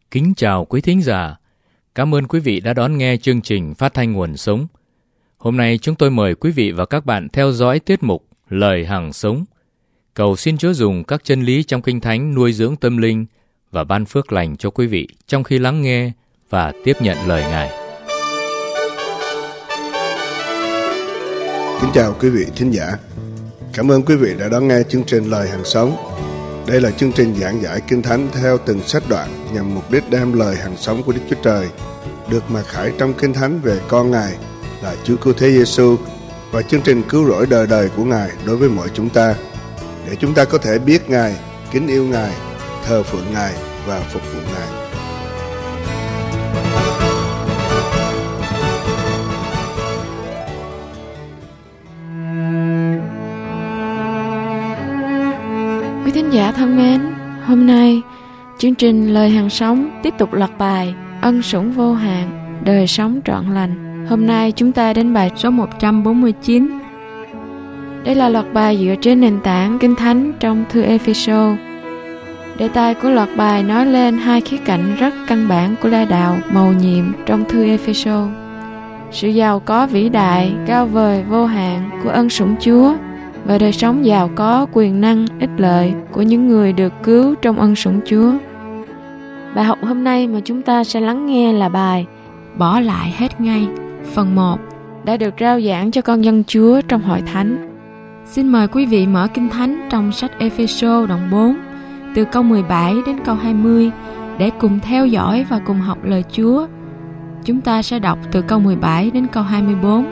Kính chào quý thính giả. Cảm ơn quý vị đã đón nghe chương trình Phát thanh Nguồn Sống. Hôm nay chúng tôi mời quý vị và các bạn theo dõi tiết mục Lời Hằng Sống. Cầu xin Chúa dùng các chân lý trong Kinh Thánh nuôi dưỡng tâm linh và ban phước lành cho quý vị trong khi lắng nghe và tiếp nhận lời Ngài. Kính chào quý vị thính giả. Cảm ơn quý vị đã đón nghe chương trình Lời Hằng Sống. Đây là chương trình giảng giải Kinh Thánh theo từng sách đoạn nhằm mục đích đem lời hằng sống của Đức Chúa Trời được mặc khải trong Kinh Thánh về con Ngài là Chúa Cứu Thế Giêsu và chương trình cứu rỗi đời đời của Ngài đối với mọi chúng ta, để chúng ta có thể biết Ngài, kính yêu Ngài, thờ phượng Ngài và phục vụ Ngài. Quý thính giả thân mến, hôm nay chương trình Lời Hằng Sống tiếp tục loạt bài Ân Sủng Vô Hạn, Đời Sống Trọn Lành. Hôm nay chúng ta đến bài số 149. Đây là loạt bài dựa trên nền tảng Kinh Thánh trong thư Ê-phê-sô. Đề tài của loạt bài nói lên hai khía cạnh rất căn bản của lẽ đạo mầu nhiệm trong thư Ê-phê-sô: sự giàu có vĩ đại, cao vời, vô hạn của ân sủng Chúa và đời sống giàu có, quyền năng, ích lợi của những người được cứu trong ân sủng Chúa. Bài học hôm nay mà chúng ta sẽ lắng nghe là bài Bỏ lại hết ngay, phần 1, đã được rao giảng cho con dân Chúa trong hội thánh. Xin mời quý vị mở Kinh Thánh trong sách Ê-phê-sô đoạn 4, từ câu 17 đến câu 20, để cùng theo dõi và cùng học lời Chúa. Chúng ta sẽ đọc từ câu 17 đến câu 24.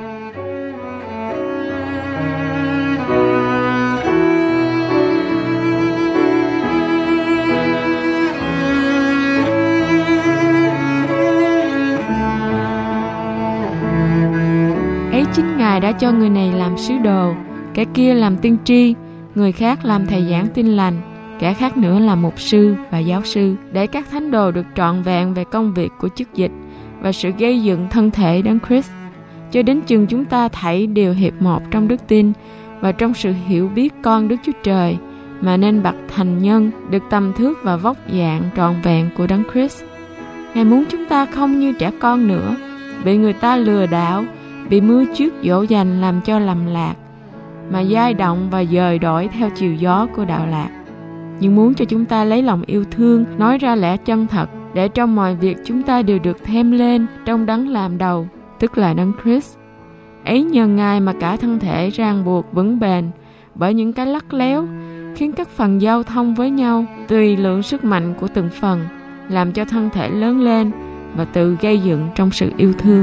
Chính Ngài đã cho người này làm sứ đồ, kẻ kia làm tiên tri, người khác làm thầy giảng tin lành, kẻ khác nữa là mục sư và giáo sư, để các thánh đồ được trọn vẹn về công việc của chức dịch và sự gây dựng thân thể Đấng Christ, cho đến chừng chúng ta thảy đều hiệp một trong đức tin và trong sự hiểu biết con Đức Chúa Trời, mà nên bặt thành nhân, được tầm thước và vóc dạng trọn vẹn của Đấng Christ. Ngài muốn chúng ta không như trẻ con nữa, bị người ta lừa đảo, bị mưa trước dỗ dành làm cho lầm lạc, mà dai động và dời đổi theo chiều gió của đạo lạc, nhưng muốn cho chúng ta lấy lòng yêu thương nói ra lẽ chân thật, để trong mọi việc chúng ta đều được thêm lên trong Đấng làm đầu, tức là Đấng Christ. Ấy nhờ Ngài mà cả thân thể ràng buộc vững bền bởi những cái lắt léo, khiến các phần giao thông với nhau tùy lượng sức mạnh của từng phần, làm cho thân thể lớn lên và tự gây dựng trong sự yêu thương.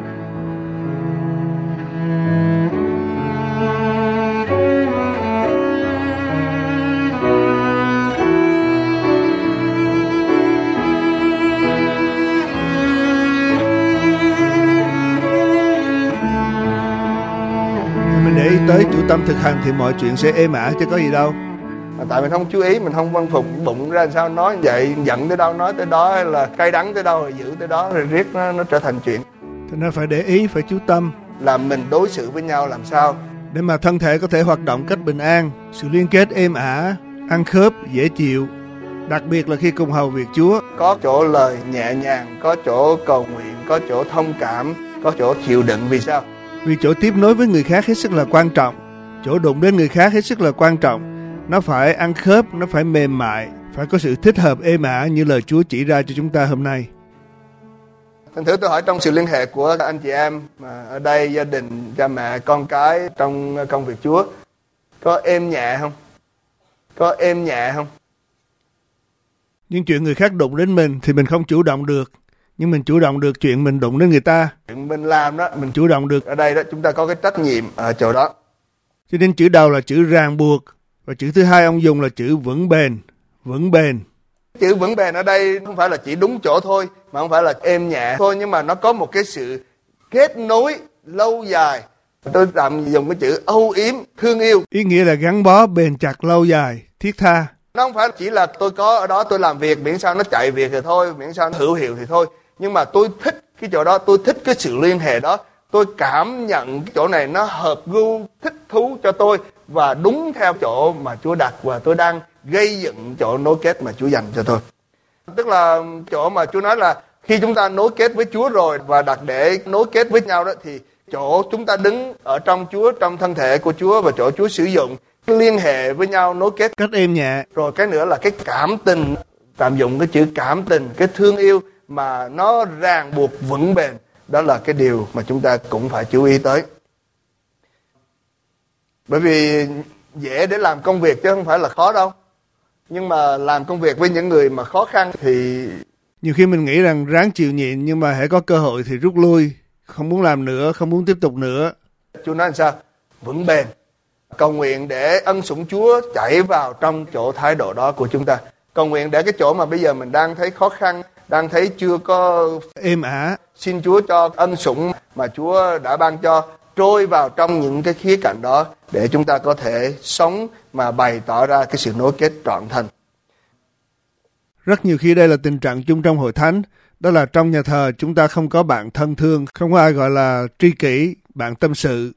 Tới chủ tâm thực hành thì mọi chuyện sẽ êm ả chứ có gì đâu. Tại mình không chú ý, mình không văn phục bụng ra làm sao nói vậy, giận tới đâu nói tới đó, hay là cay đắng tới đâu rồi giữ tới đó, rồi riết nó trở thành chuyện. Cho nên phải để ý, phải chú tâm là mình đối xử với nhau làm sao để mà thân thể có thể hoạt động cách bình an, sự liên kết êm ả, ăn khớp, dễ chịu. Đặc biệt là khi cùng hầu việc Chúa. Có chỗ lời nhẹ nhàng, có chỗ cầu nguyện, có chỗ thông cảm, có chỗ chịu đựng. Vì sao? Vì chỗ tiếp nối với người khác hết sức là quan trọng, chỗ đụng đến người khác hết sức là quan trọng. Nó phải ăn khớp, nó phải mềm mại, phải có sự thích hợp êm ả như lời Chúa chỉ ra cho chúng ta hôm nay. Thành thử tôi hỏi trong sự liên hệ của anh chị em mà ở đây, gia đình, cha mẹ, con cái trong công việc Chúa, có êm nhẹ không? Có êm nhẹ không? Nhưng chuyện người khác đụng đến mình thì mình không chủ động được. Nhưng mình chủ động được chuyện mình đụng đến người ta. Chuyện mình làm đó, mình chủ động được. Ở đây đó chúng ta có cái trách nhiệm ở chỗ đó. Cho nên chữ đầu là chữ ràng buộc, và chữ thứ hai ông dùng là chữ vững bền. Vững bền. Chữ vững bền ở đây không phải là chỉ đúng chỗ thôi, mà không phải là êm nhẹ thôi, nhưng mà nó có một cái sự kết nối lâu dài. Tôi tạm dùng cái chữ âu yếm, thương yêu. Ý nghĩa là gắn bó, bền chặt, lâu dài, thiết tha. Nó không phải chỉ là tôi có ở đó tôi làm việc, miễn sao nó chạy việc thì thôi, miễn sao nó hữu hiệu thì thôi. Nhưng mà tôi thích cái chỗ đó, tôi thích cái sự liên hệ đó. Tôi cảm nhận cái chỗ này nó hợp gu, thích thú cho tôi và đúng theo chỗ mà Chúa đặt, và tôi đang gây dựng chỗ nối kết mà Chúa dành cho tôi. Tức là chỗ mà Chúa nói là khi chúng ta nối kết với Chúa rồi và đặt để nối kết với nhau đó, thì chỗ chúng ta đứng ở trong Chúa, trong thân thể của Chúa và chỗ Chúa sử dụng liên hệ với nhau, nối kết cách êm nhẹ. Rồi cái nữa là cái cảm tình, tạm dụng cái chữ cảm tình, cái thương yêu mà nó ràng buộc vững bền. Đó là cái điều mà chúng ta cũng phải chú ý tới. Bởi vì dễ để làm công việc chứ không phải là khó đâu. Nhưng mà làm công việc với những người mà khó khăn thì nhiều khi mình nghĩ rằng ráng chịu nhịn, nhưng mà hễ có cơ hội thì rút lui, không muốn làm nữa, không muốn tiếp tục nữa. Chúa nói làm sao? Vững bền. Cầu nguyện để ân sủng Chúa chảy vào trong chỗ thái độ đó của chúng ta. Cầu nguyện để cái chỗ mà bây giờ mình đang thấy khó khăn, đang thấy chưa có êm ả, xin Chúa cho ân sủng mà Chúa đã ban cho trôi vào trong những cái khía cạnh đó, để chúng ta có thể sống mà bày tỏ ra cái sự nối kết trọn thành. Rất nhiều khi đây là tình trạng chung trong hội thánh, đó là trong nhà thờ chúng ta không có bạn thân thương, không có ai gọi là tri kỷ, bạn tâm sự.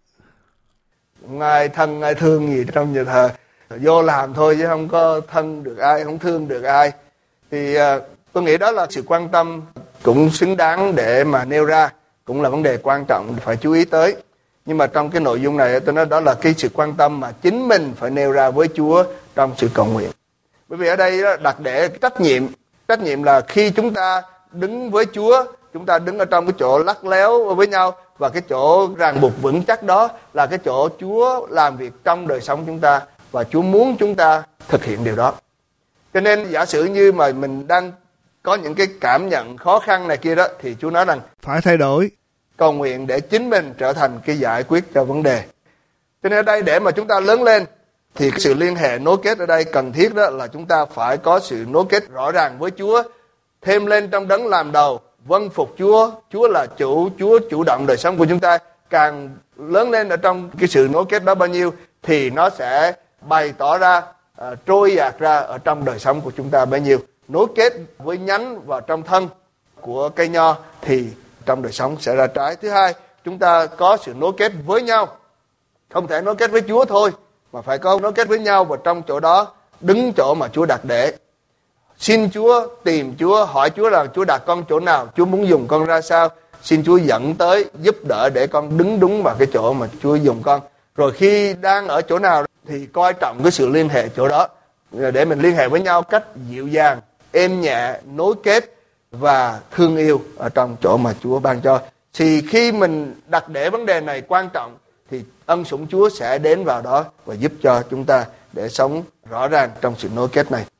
Ai thân ai thương gì trong nhà thờ, vô làm thôi chứ không có thân được ai, không thương được ai. Thì tôi nghĩ đó là sự quan tâm cũng xứng đáng để mà nêu ra, cũng là vấn đề quan trọng phải chú ý tới. Nhưng mà trong cái nội dung này tôi nói đó là cái sự quan tâm mà chính mình phải nêu ra với Chúa trong sự cầu nguyện. Bởi vì ở đây đó, đặt để trách nhiệm là khi chúng ta đứng với Chúa, chúng ta đứng ở trong cái chỗ lắt léo với nhau, và cái chỗ ràng buộc vững chắc đó là cái chỗ Chúa làm việc trong đời sống chúng ta, và Chúa muốn chúng ta thực hiện điều đó. Cho nên giả sử như mà mình đang có những cái cảm nhận khó khăn này kia đó, thì Chúa nói rằng phải thay đổi, cầu nguyện để chính mình trở thành cái giải quyết cho vấn đề. Cho nên ở đây để mà chúng ta lớn lên thì cái sự liên hệ nối kết ở đây cần thiết đó là chúng ta phải có sự nối kết rõ ràng với Chúa, thêm lên trong đấng làm đầu, vâng phục Chúa. Chúa là chủ, Chúa chủ động đời sống của chúng ta. Càng lớn lên ở trong cái sự nối kết đó bao nhiêu thì nó sẽ bày tỏ ra, trôi dạt ra ở trong đời sống của chúng ta bấy nhiêu. Nối kết với nhánh vào trong thân của cây nho thì trong đời sống sẽ ra trái. Thứ hai, chúng ta có sự nối kết với nhau. Không thể nối kết với Chúa thôi, mà phải có nối kết với nhau, và trong chỗ đó đứng chỗ mà Chúa đặt để. Xin Chúa, tìm Chúa, hỏi Chúa là Chúa đặt con chỗ nào, Chúa muốn dùng con ra sao. Xin Chúa dẫn tới, giúp đỡ để con đứng đúng vào cái chỗ mà Chúa dùng con. Rồi khi đang ở chỗ nào thì coi trọng cái sự liên hệ chỗ đó, để mình liên hệ với nhau cách dịu dàng, êm nhẹ, nối kết và thương yêu ở trong chỗ mà Chúa ban cho. Thì khi mình đặt để vấn đề này quan trọng thì ân sủng Chúa sẽ đến vào đó và giúp cho chúng ta để sống rõ ràng trong sự nối kết này.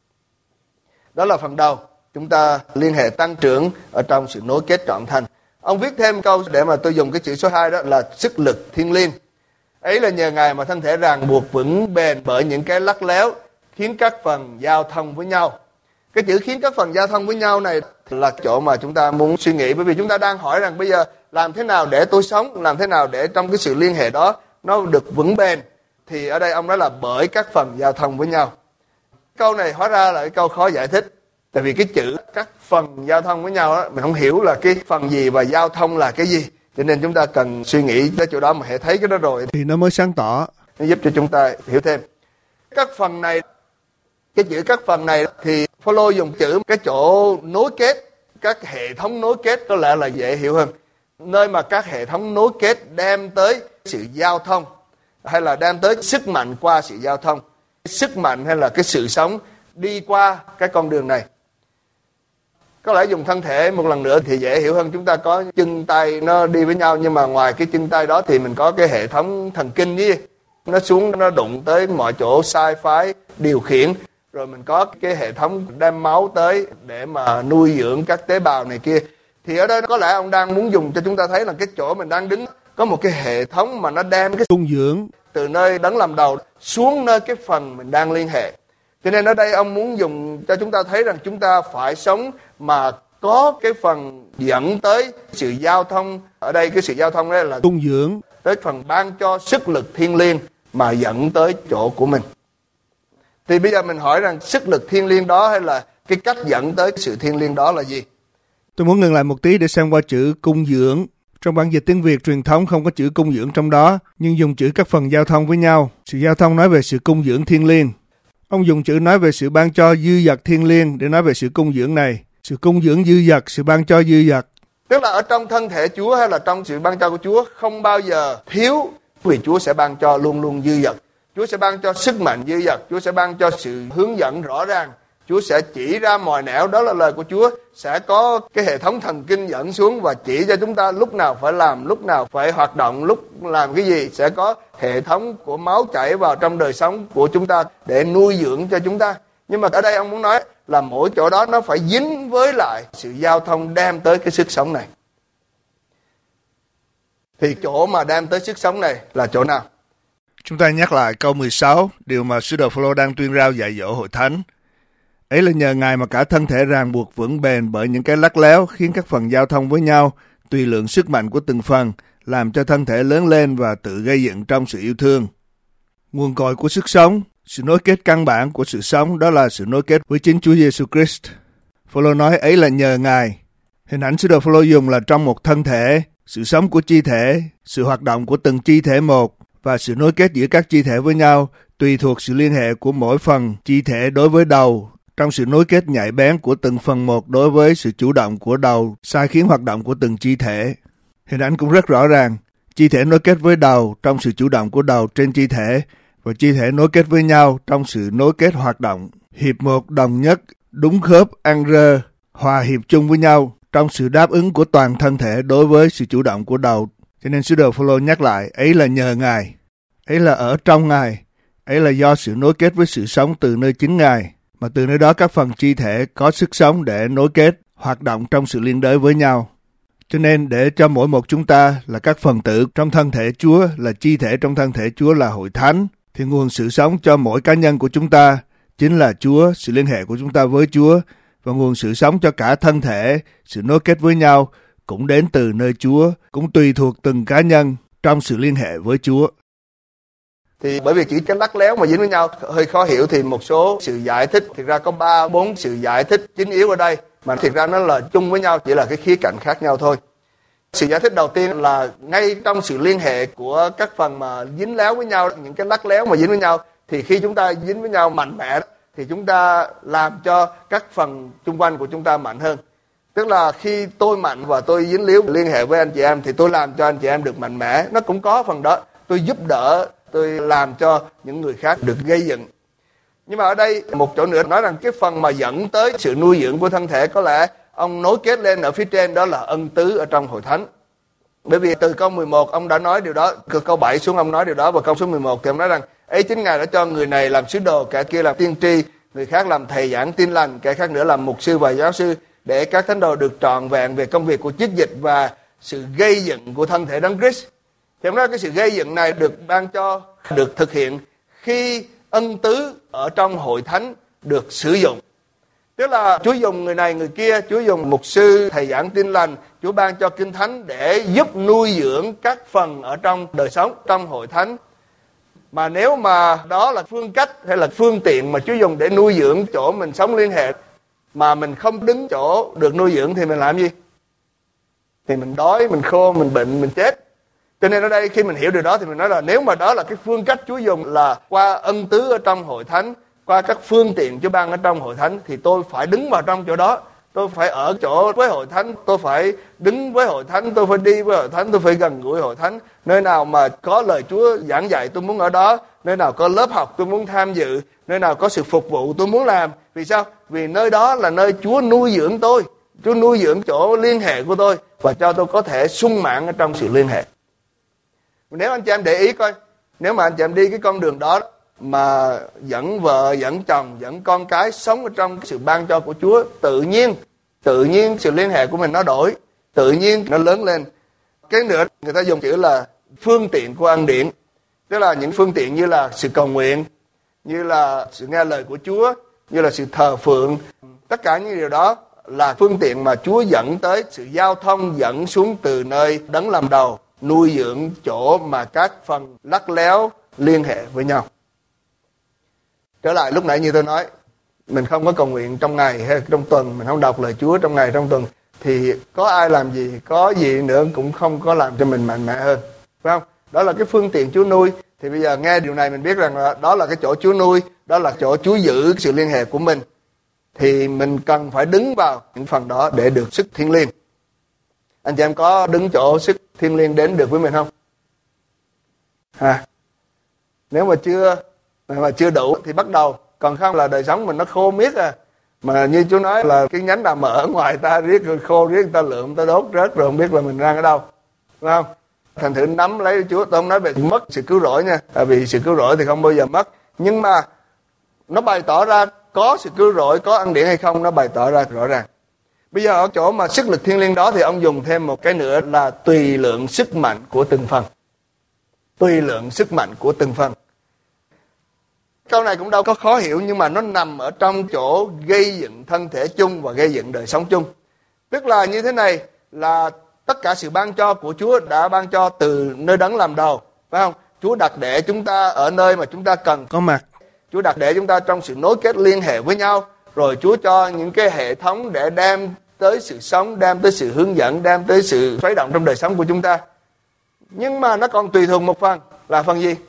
Đó là phần đầu, chúng ta liên hệ tăng trưởng ở trong sự nối kết trọn thành. Ông viết thêm câu để mà tôi dùng cái chữ số 2 đó là sức lực thiêng liêng. Ấy là nhờ Ngài mà thân thể ràng buộc vững bền bởi những cái lắt léo, khiến các phần giao thông với nhau. Cái chữ khiến các phần giao thông với nhau này là chỗ mà chúng ta muốn suy nghĩ, bởi vì chúng ta đang hỏi rằng bây giờ làm thế nào để tôi sống, làm thế nào để trong cái sự liên hệ đó nó được vững bền. Thì ở đây ông nói là bởi các phần giao thông với nhau. Câu này hóa ra là cái câu khó giải thích. Tại vì cái chữ các phần giao thông với nhau đó, mình không hiểu là cái phần gì và giao thông là cái gì. Cho nên chúng ta cần suy nghĩ tới chỗ đó, mà hãy thấy cái đó rồi thì nó mới sáng tỏ, nó giúp cho chúng ta hiểu thêm. Các phần này, cái chữ các phần này thì Phaolô dùng chữ cái chỗ nối kết, các hệ thống nối kết có lẽ là dễ hiểu hơn. Nơi mà các hệ thống nối kết đem tới sự giao thông, hay là đem tới sức mạnh qua sự giao thông. Sức mạnh hay là cái sự sống đi qua cái con đường này. Có lẽ dùng thân thể một lần nữa thì dễ hiểu hơn. Chúng ta có chân tay nó đi với nhau, nhưng mà ngoài cái chân tay đó thì mình có cái hệ thống thần kinh với nó xuống, nó đụng tới mọi chỗ sai phái điều khiển. Rồi mình có cái hệ thống đem máu tới để mà nuôi dưỡng các tế bào này kia. Thì ở đây có lẽ ông đang muốn dùng cho chúng ta thấy là cái chỗ mình đang đứng có một cái hệ thống mà nó đem cái cung dưỡng từ nơi đấng làm đầu xuống nơi cái phần mình đang liên hệ. Cho nên ở đây ông muốn dùng cho chúng ta thấy rằng chúng ta phải sống mà có cái phần dẫn tới sự giao thông. Ở đây cái sự giao thông đó là cung dưỡng tới phần ban cho sức lực thiêng liêng mà dẫn tới chỗ của mình. Thì bây giờ mình hỏi rằng sức lực thiêng liêng đó hay là cái cách dẫn tới sự thiêng liêng đó là gì? Tôi muốn ngừng lại một tí để xem qua chữ cung dưỡng. Trong bản dịch tiếng Việt truyền thống không có chữ cung dưỡng trong đó, nhưng dùng chữ các phần giao thông với nhau. Sự giao thông nói về sự cung dưỡng thiêng liêng. Ông dùng chữ nói về sự ban cho dư dật thiêng liêng để nói về sự cung dưỡng này. Sự cung dưỡng dư dật, sự ban cho dư dật. Tức là ở trong thân thể Chúa hay là trong sự ban cho của Chúa không bao giờ thiếu, vì Chúa sẽ ban cho luôn luôn dư dật. Chúa sẽ ban cho sức mạnh dư dật, Chúa sẽ ban cho sự hướng dẫn rõ ràng, Chúa sẽ chỉ ra mồi nẻo, đó là lời của Chúa. Sẽ có cái hệ thống thần kinh dẫn xuống và chỉ cho chúng ta lúc nào phải làm, lúc nào phải hoạt động, lúc làm cái gì. Sẽ có hệ thống của máu chảy vào trong đời sống của chúng ta để nuôi dưỡng cho chúng ta. Nhưng mà ở đây ông muốn nói là mỗi chỗ đó nó phải dính với lại sự giao thông đem tới cái sức sống này. Thì chỗ mà đem tới sức sống này là chỗ nào? Chúng ta nhắc lại câu 16, điều mà sứ đồ Phêrô đang tuyên rao dạy dỗ hội thánh. Ấy là nhờ Ngài mà cả thân thể ràng buộc vững bền bởi những cái lắt léo, khiến các phần giao thông với nhau, tùy lượng sức mạnh của từng phần, làm cho thân thể lớn lên và tự gây dựng trong sự yêu thương. Nguồn cội của sức sống, sự nối kết căn bản của sự sống, đó là sự nối kết với chính Chúa Giêsu Christ. Phêrô nói ấy là nhờ Ngài. Hình ảnh sứ đồ Phêrô dùng là trong một thân thể, sự sống của chi thể, sự hoạt động của từng chi thể một và sự nối kết giữa các chi thể với nhau tùy thuộc sự liên hệ của mỗi phần chi thể đối với đầu, trong sự nối kết nhạy bén của từng phần một đối với sự chủ động của đầu sai khiến hoạt động của từng chi thể. Hình ảnh cũng rất rõ ràng, chi thể nối kết với đầu trong sự chủ động của đầu trên chi thể và chi thể nối kết với nhau trong sự nối kết hoạt động, hiệp một đồng nhất, đúng khớp, ăn rơ, hòa hiệp chung với nhau trong sự đáp ứng của toàn thân thể đối với sự chủ động của đầu. Cho nên sứ đồ Phêrô nhắc lại, ấy là nhờ Ngài, ấy là ở trong Ngài, ấy là do sự nối kết với sự sống từ nơi chính Ngài, mà từ nơi đó các phần chi thể có sức sống để nối kết, hoạt động trong sự liên đới với nhau. Cho nên để cho mỗi một chúng ta là các phần tử trong thân thể Chúa, là chi thể trong thân thể Chúa là hội thánh, thì nguồn sự sống cho mỗi cá nhân của chúng ta chính là Chúa, sự liên hệ của chúng ta với Chúa, và nguồn sự sống cho cả thân thể, sự nối kết với nhau cũng đến từ nơi Chúa, cũng tùy thuộc từng cá nhân trong sự liên hệ với Chúa. Thì bởi vì chỉ cái lắt léo mà dính với nhau hơi khó hiểu thì một số sự giải thích, thực ra có 3-4 sự giải thích chính yếu ở đây, mà thực ra nó là chung với nhau, chỉ là cái khía cạnh khác nhau thôi. Sự giải thích đầu tiên là ngay trong sự liên hệ của các phần mà dính léo với nhau, những cái lắt léo mà dính với nhau, thì khi chúng ta dính với nhau mạnh mẽ thì chúng ta làm cho các phần xung quanh của chúng ta mạnh hơn. Tức là khi tôi mạnh và tôi dính líu liên hệ với anh chị em thì tôi làm cho anh chị em được mạnh mẽ. Nó cũng có phần đó. Tôi giúp đỡ, tôi làm cho những người khác được gây dựng. Nhưng mà ở đây một chỗ nữa nói rằng cái phần mà dẫn tới sự nuôi dưỡng của thân thể, có lẽ ông nối kết lên ở phía trên, đó là ân tứ ở trong hội thánh. Bởi vì từ câu 11 ông đã nói điều đó, từ câu 7 xuống ông nói điều đó, và câu số 11 thì ông nói rằng ấy chính Ngài đã cho người này làm sứ đồ, kẻ kia làm tiên tri, người khác làm thầy giảng tin lành, kẻ khác nữa làm mục sư và giáo sư, để các thánh đồ được trọn vẹn về công việc của chức dịch và sự gây dựng của thân thể Đấng Christ. Thì ông nói cái sự gây dựng này được ban cho, được thực hiện khi ân tứ ở trong hội thánh được sử dụng. Tức là Chúa dùng người này người kia, Chúa dùng mục sư, thầy giảng tin lành, Chúa ban cho kinh thánh để giúp nuôi dưỡng các phần ở trong đời sống, trong hội thánh. Mà nếu mà đó là phương cách hay là phương tiện mà Chúa dùng để nuôi dưỡng chỗ mình sống liên hệ, mà mình không đứng chỗ được nuôi dưỡng thì mình làm gì? Thì mình đói, mình khô, mình bệnh, mình chết. Cho nên ở đây khi mình hiểu điều đó thì mình nói là nếu mà đó là cái phương cách Chúa dùng là qua ân tứ ở trong hội thánh, qua các phương tiện Chúa ban ở trong hội thánh, thì tôi phải đứng vào trong chỗ đó. Tôi phải ở chỗ với hội thánh, tôi phải đứng với hội thánh, tôi phải đi với hội thánh, tôi phải gần gũi hội thánh. Nơi nào mà có lời Chúa giảng dạy tôi muốn ở đó, nơi nào có lớp học tôi muốn tham dự, nơi nào có sự phục vụ tôi muốn làm. Vì sao? Vì nơi đó là nơi Chúa nuôi dưỡng tôi, Chúa nuôi dưỡng chỗ liên hệ của tôi và cho tôi có thể sung mãn ở trong sự liên hệ. Nếu anh chị em để ý coi, nếu mà anh chị em đi cái con đường đó mà dẫn vợ, dẫn chồng, dẫn con cái sống ở trong cái sự ban cho của Chúa, tự nhiên sự liên hệ của mình nó đổi, tự nhiên nó lớn lên. Cái nữa người ta dùng chữ là phương tiện của ân điển, tức là những phương tiện như là sự cầu nguyện, như là sự nghe lời của Chúa, như là sự thờ phượng. Tất cả những điều đó là phương tiện mà Chúa dẫn tới sự giao thông, dẫn xuống từ nơi Đấng làm đầu, nuôi dưỡng chỗ mà các phần lắt léo liên hệ với nhau. Trở lại lúc nãy như tôi nói, mình không có cầu nguyện trong ngày hay trong tuần, mình không đọc lời Chúa trong ngày trong tuần, thì có ai làm gì, có gì nữa cũng không có làm cho mình mạnh mẽ hơn, phải không? Đó là cái phương tiện Chúa nuôi. Thì bây giờ nghe điều này mình biết rằng là đó là cái chỗ Chúa nuôi, đó là chỗ Chúa giữ sự liên hệ của mình. Thì mình cần phải đứng vào những phần đó để được sức thiêng liêng. Anh chị em có đứng chỗ sức thiêng liêng đến được với mình không? Nếu mà chưa đủ thì bắt đầu. Còn không là đời sống mình nó khô miết à. Mà như Chúa nói là cái nhánh nào mở ngoài ta riết rồi khô riết, người ta lượm, ta đốt rớt rồi không biết là mình đang ở đâu. Đúng không? Thành thử nắm lấy Chúa. Tôi không nói về mất sự cứu rỗi nha. Vì sự cứu rỗi thì không bao giờ mất. Nhưng mà nó bày tỏ ra có sự cứu rỗi, có ân điển hay không, nó bày tỏ ra rõ ràng. Bây giờ ở chỗ mà sức lực thiêng liêng đó thì ông dùng thêm một cái nữa là tùy lượng sức mạnh của từng phần. Tùy lượng sức mạnh của từng phần. Câu này cũng đâu có khó hiểu, nhưng mà nó nằm ở trong chỗ gây dựng thân thể chung và gây dựng đời sống chung. Tức là như thế này, là tất cả sự ban cho của Chúa đã ban cho từ nơi Đấng làm đầu, phải không? Chúa đặt để chúng ta ở nơi mà chúng ta cần có mặt. Chúa đặt để chúng ta trong sự nối kết liên hệ với nhau. Rồi Chúa cho những cái hệ thống để đem tới sự sống, đem tới sự hướng dẫn, đem tới sự khuấy động trong đời sống của chúng ta. Nhưng mà nó còn tùy thuộc một phần, là phần gì?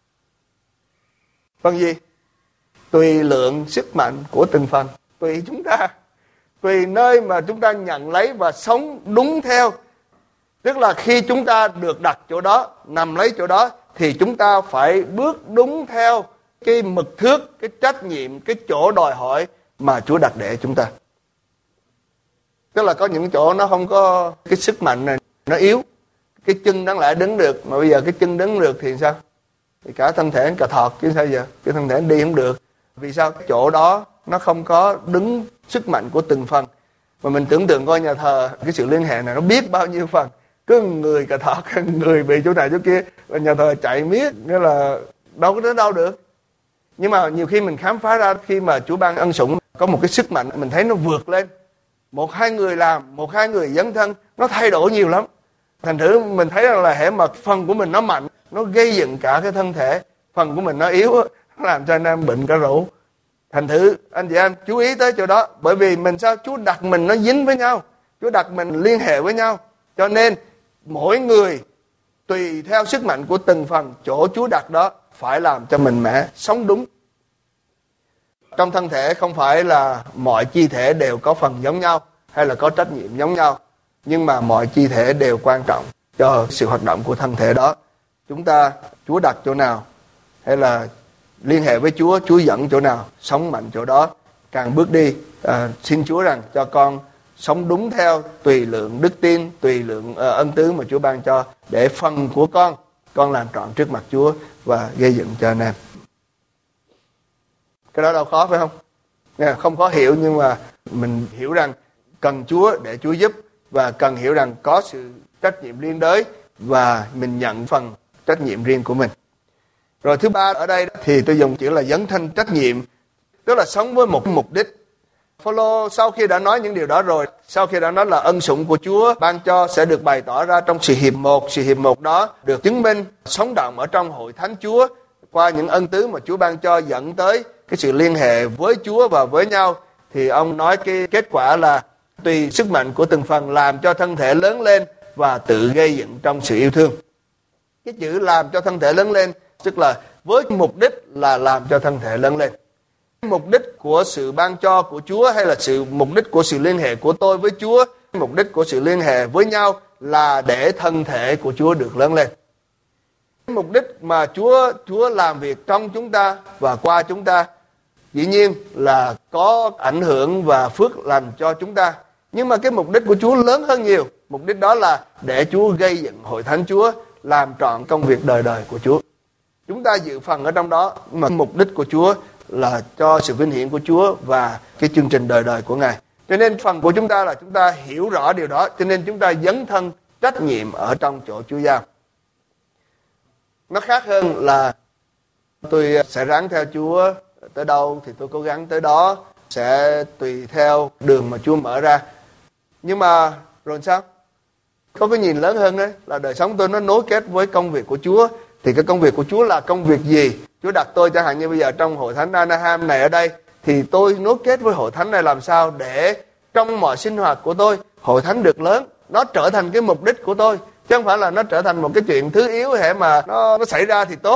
Phần gì? Tùy lượng sức mạnh của từng phần. Tùy chúng ta. Tùy nơi mà chúng ta nhận lấy và sống đúng theo. Tức là khi chúng ta được đặt chỗ đó, nằm lấy chỗ đó, thì chúng ta phải bước đúng theo cái mực thước, cái trách nhiệm, cái chỗ đòi hỏi mà Chúa đặt để chúng ta. Tức là có những chỗ nó không có cái sức mạnh này, nó yếu. Cái chân đáng lẽ đứng được, mà bây giờ cái chân đứng được thì sao? Thì cả thân thể cà thọt chứ sao giờ? Cái thân thể đi không được. Vì sao? Cái chỗ đó nó không có đứng sức mạnh của từng phần. Mà mình tưởng tượng coi nhà thờ, cái sự liên hệ này nó biết bao nhiêu phần. Cứ người cà thọt, người bị chỗ này chỗ kia, và nhà thờ chạy miết, nghĩa là đâu có đến đâu được. Nhưng mà nhiều khi mình khám phá ra khi mà Chúa ban ân sủng có một cái sức mạnh, mình thấy nó vượt lên. 1-2 người làm, 1-2 người dấn thân, nó thay đổi nhiều lắm. Thành thử mình thấy là hễ mà phần của mình nó mạnh, nó gây dựng cả cái thân thể. Phần của mình nó yếu, nó làm cho anh em bệnh cả rượu. Thành thử anh chị em chú ý tới chỗ đó. Bởi vì mình sao? Chúa đặt mình nó dính với nhau. Chúa đặt mình liên hệ với nhau. Cho nên mỗi người tùy theo sức mạnh của từng phần, chỗ Chúa đặt đó phải làm cho mình mẽ, sống đúng. Trong thân thể không phải là mọi chi thể đều có phần giống nhau hay là có trách nhiệm giống nhau, nhưng mà mọi chi thể đều quan trọng cho sự hoạt động của thân thể đó. Chúa đặt chỗ nào hay là liên hệ với Chúa, Chúa dẫn chỗ nào, sống mạnh chỗ đó. Càng bước đi, xin Chúa rằng cho con sống đúng theo tùy lượng đức tin, tùy lượng ân tứ mà Chúa ban cho, để phần của con làm trọn trước mặt Chúa và gây dựng cho anh em. Cái đó đâu khó phải không? Không khó hiểu, nhưng mà mình hiểu rằng cần Chúa để Chúa giúp, và cần hiểu rằng có sự trách nhiệm liên đới và mình nhận phần trách nhiệm riêng của mình. Rồi thứ ba ở đây thì tôi dùng chữ là dấn thân trách nhiệm, tức là sống với một mục đích. Phaolô sau khi đã nói những điều đó rồi, sau khi đã nói là ân sủng của Chúa ban cho sẽ được bày tỏ ra trong sự hiệp một. Sự hiệp một đó được chứng minh sống động ở trong hội thánh Chúa qua những ân tứ mà Chúa ban cho, dẫn tới cái sự liên hệ với Chúa và với nhau. Thì ông nói cái kết quả là tùy sức mạnh của từng phần làm cho thân thể lớn lên và tự gây dựng trong sự yêu thương. Cái chữ làm cho thân thể lớn lên tức là với mục đích là làm cho thân thể lớn lên. Mục đích của sự ban cho của Chúa hay là mục đích của sự liên hệ của tôi với Chúa, mục đích của sự liên hệ với nhau là để thân thể của Chúa được lớn lên. Mục đích mà Chúa làm việc trong chúng ta và qua chúng ta dĩ nhiên là có ảnh hưởng và phước lành cho chúng ta. Nhưng mà cái mục đích của Chúa lớn hơn nhiều. Mục đích đó là để Chúa gây dựng hội thánh Chúa, làm trọn công việc đời đời của Chúa. Chúng ta dự phần ở trong đó, mà mục đích của Chúa là cho sự vinh hiển của Chúa và cái chương trình đời đời của Ngài. Cho nên phần của chúng ta là chúng ta hiểu rõ điều đó, cho nên chúng ta dấn thân trách nhiệm ở trong chỗ Chúa giao. Nó khác hơn là tôi sẽ ráng theo Chúa tới đâu thì tôi cố gắng tới đó, sẽ tùy theo đường mà Chúa mở ra. Nhưng mà rồi sao? Có cái nhìn lớn hơn đấy, là đời sống tôi nó nối kết với công việc của Chúa. Thì cái công việc của Chúa là công việc gì? Chúa đặt tôi chẳng hạn như bây giờ trong hội thánh Anaheim này ở đây, thì tôi nối kết với hội thánh này làm sao để trong mọi sinh hoạt của tôi, hội thánh được lớn, nó trở thành cái mục đích của tôi. Chứ không phải là nó trở thành một cái chuyện thứ yếu hệ mà nó xảy ra thì tốt.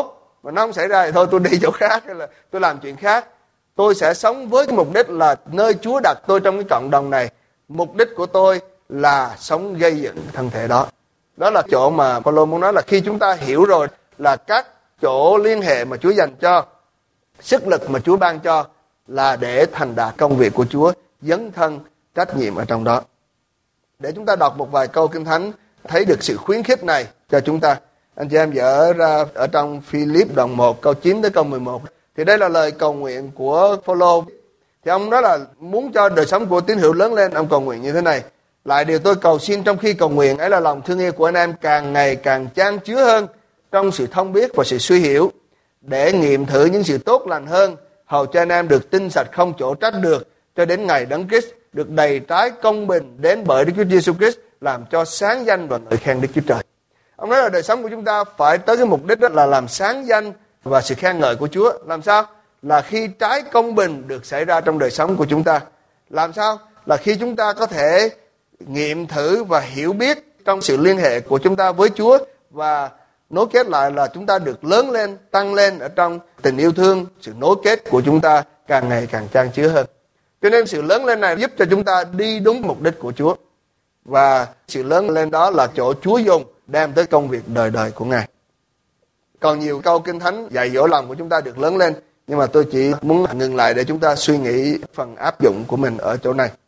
mà nó không xảy ra thì thôi tôi đi chỗ khác hay là tôi làm chuyện khác. Tôi sẽ sống với cái mục đích là nơi Chúa đặt tôi trong cái cộng đồng này. Mục đích của tôi là sống gây dựng thân thể đó. Đó là chỗ mà Phaolô muốn nói là khi chúng ta hiểu rồi là các chỗ liên hệ mà Chúa dành cho, sức lực mà Chúa ban cho là để thành đạt công việc của Chúa, dấn thân trách nhiệm ở trong đó. Để chúng ta đọc một vài câu Kinh Thánh thấy được sự khuyến khích này cho chúng ta. Anh chị em dở ra ở trong Philip đoạn 1 câu 9 tới câu 11. Thì đây là lời cầu nguyện của Phaolô. Thì ông nói là muốn cho đời sống của tín hữu lớn lên, ông cầu nguyện như thế này: lại điều tôi cầu xin trong khi cầu nguyện ấy là lòng thương yêu của anh em càng ngày càng chan chứa hơn trong sự thông biết và sự suy hiểu, để nghiệm thử những sự tốt lành hơn, hầu cho anh em được tinh sạch không chỗ trách được, cho đến ngày Đấng Christ được đầy trái công bình đến bởi Đức Chúa Giêsu Christ, làm cho sáng danh và ngợi khen Đức Chúa Trời. Ông nói là đời sống của chúng ta phải tới cái mục đích đó là làm sáng danh và sự khen ngợi của Chúa. Làm sao? Là khi trái công bình được xảy ra trong đời sống của chúng ta. Làm sao? Là khi chúng ta có thể nghiệm thử và hiểu biết trong sự liên hệ của chúng ta với Chúa, và nối kết lại là chúng ta được lớn lên, tăng lên ở trong tình yêu thương, sự nối kết của chúng ta càng ngày càng chan chứa hơn. Cho nên sự lớn lên này giúp cho chúng ta đi đúng mục đích của Chúa. Và sự lớn lên đó là chỗ Chúa dùng đem tới công việc đời đời của Ngài. Còn nhiều câu Kinh Thánh dạy dỗ lòng của chúng ta được lớn lên, nhưng mà tôi chỉ muốn ngừng lại để chúng ta suy nghĩ phần áp dụng của mình ở chỗ này.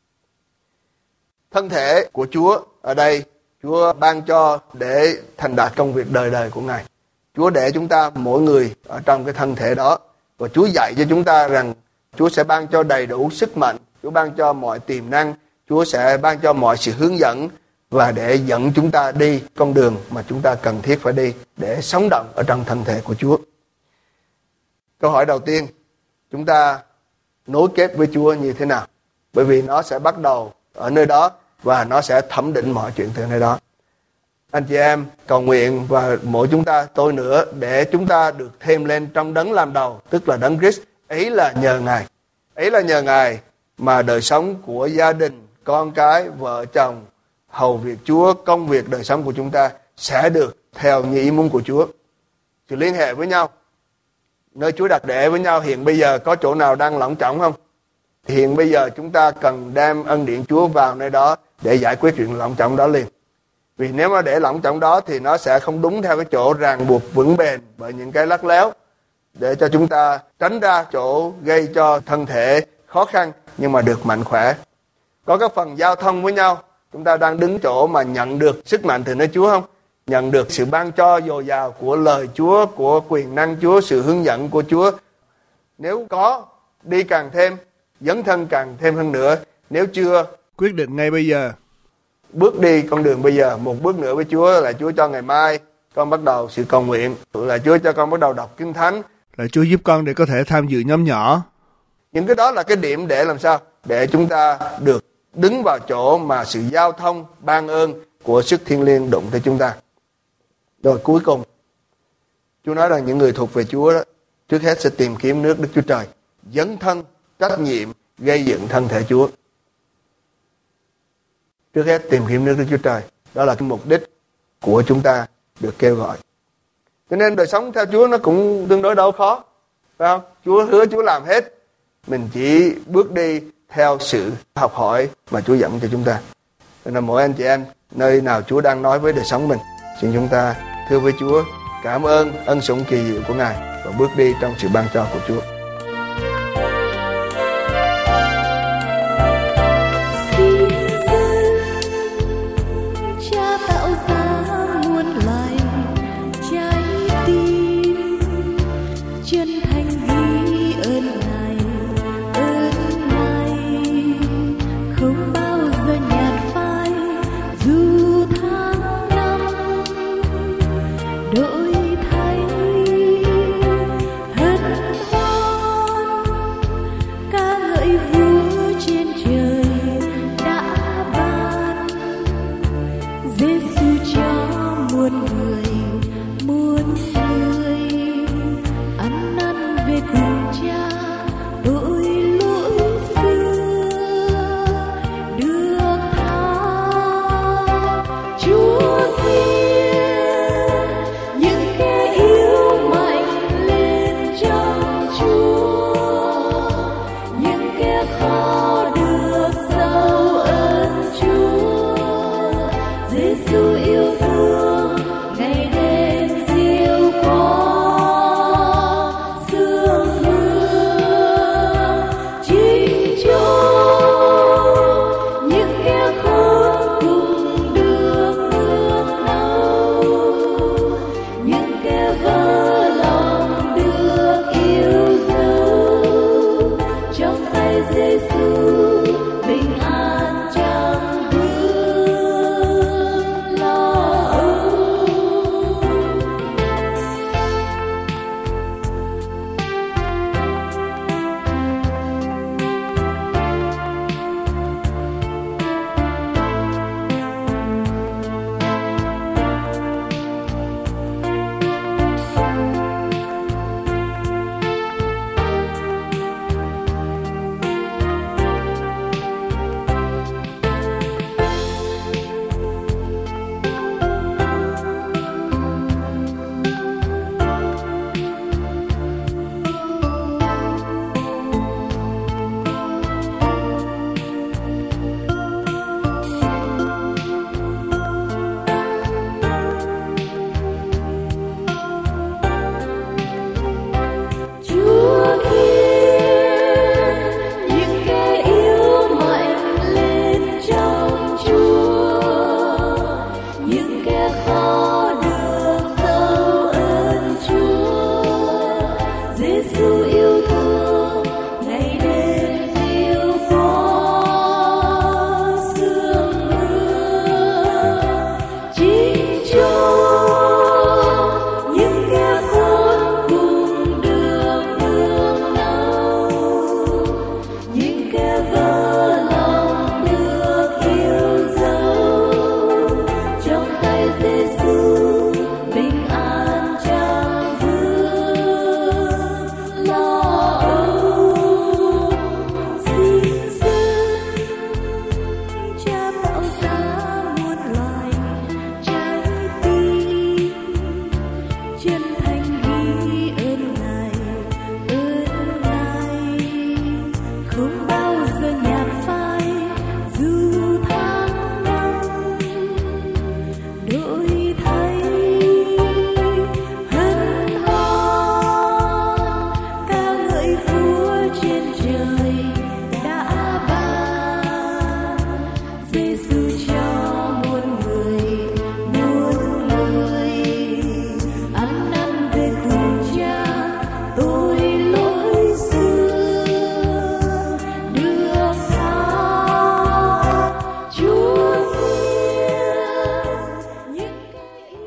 Thân thể của Chúa ở đây, Chúa ban cho để thành đạt công việc đời đời của Ngài. Chúa để chúng ta mỗi người ở trong cái thân thể đó, và Chúa dạy cho chúng ta rằng Chúa sẽ ban cho đầy đủ sức mạnh, Chúa ban cho mọi tiềm năng, Chúa sẽ ban cho mọi sự hướng dẫn, và để dẫn chúng ta đi con đường mà chúng ta cần thiết phải đi để sống động ở trong thân thể của Chúa. Câu hỏi đầu tiên, chúng ta nối kết với Chúa như thế nào? Bởi vì nó sẽ bắt đầu ở nơi đó và nó sẽ thẩm định mọi chuyện từ nơi đó. Anh chị em cầu nguyện và mỗi chúng ta tôi nữa để chúng ta được thêm lên trong Đấng làm đầu, tức là Đấng Christ. Ấy là nhờ Ngài. Ấy là nhờ Ngài mà đời sống của gia đình, con cái, vợ chồng, hầu việc Chúa, công việc đời sống của chúng ta sẽ được theo như ý muốn của Chúa. Sự liên hệ với nhau, nơi Chúa đặt để với nhau hiện bây giờ có chỗ nào đang lỏng trỏng không? Hiện bây giờ chúng ta cần đem ân điển Chúa vào nơi đó để giải quyết chuyện lỏng trỏng đó liền. Vì nếu mà để lỏng trỏng đó thì nó sẽ không đúng theo cái chỗ ràng buộc vững bền bởi những cái lắt léo, để cho chúng ta tránh ra chỗ gây cho thân thể khó khăn nhưng mà được mạnh khỏe. Có các phần giao thông với nhau, chúng ta đang đứng chỗ mà nhận được sức mạnh từ nơi Chúa không? Nhận được sự ban cho dồi dào của lời Chúa, của quyền năng Chúa, sự hướng dẫn của Chúa. Nếu có, đi càng thêm, dấn thân càng thêm hơn nữa. Nếu chưa, quyết định ngay bây giờ, bước đi con đường bây giờ, một bước nữa với Chúa, là Chúa cho ngày mai con bắt đầu sự cầu nguyện, là Chúa cho con bắt đầu đọc Kinh Thánh, là Chúa giúp con để có thể tham dự nhóm nhỏ. Những cái đó là cái điểm để làm sao? Để chúng ta được đứng vào chỗ mà sự giao thông, ban ơn của sức thiêng liêng đụng tới chúng ta. Rồi cuối cùng, Chúa nói rằng những người thuộc về Chúa đó, trước hết sẽ tìm kiếm nước Đức Chúa Trời, dấn thân, trách nhiệm, gây dựng thân thể Chúa. Trước hết tìm kiếm nước Đức Chúa Trời, đó là cái mục đích của chúng ta được kêu gọi. Cho nên đời sống theo Chúa nó cũng tương đối đâu khó, phải không? Chúa hứa Chúa làm hết, mình chỉ bước đi theo sự học hỏi mà Chúa dẫn cho chúng ta. Nên là mỗi anh chị em, nơi nào Chúa đang nói với đời sống mình, xin chúng ta thưa với Chúa, cảm ơn ân sủng kỳ diệu của Ngài và bước đi trong sự ban cho của Chúa. Đổi thay hân hoan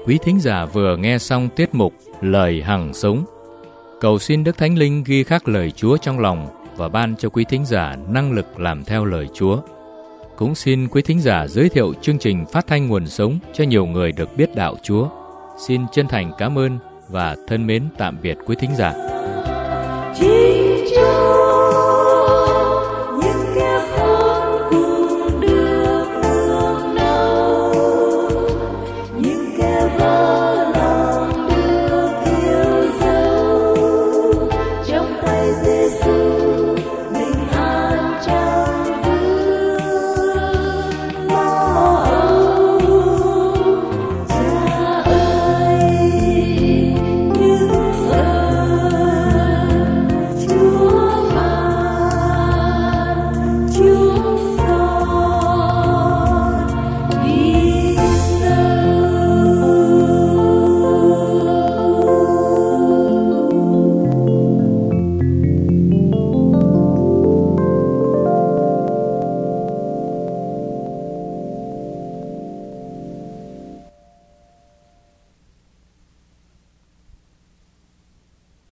quý thính giả vừa nghe xong tiết mục Lời Hằng Sống. Cầu xin Đức Thánh Linh ghi khắc lời Chúa trong lòng và ban cho quý thính giả năng lực làm theo lời Chúa. Cũng xin quý thính giả giới thiệu chương trình phát thanh nguồn sống cho nhiều người được biết đạo Chúa. Xin chân thành cảm ơn và thân mến tạm biệt quý thính giả.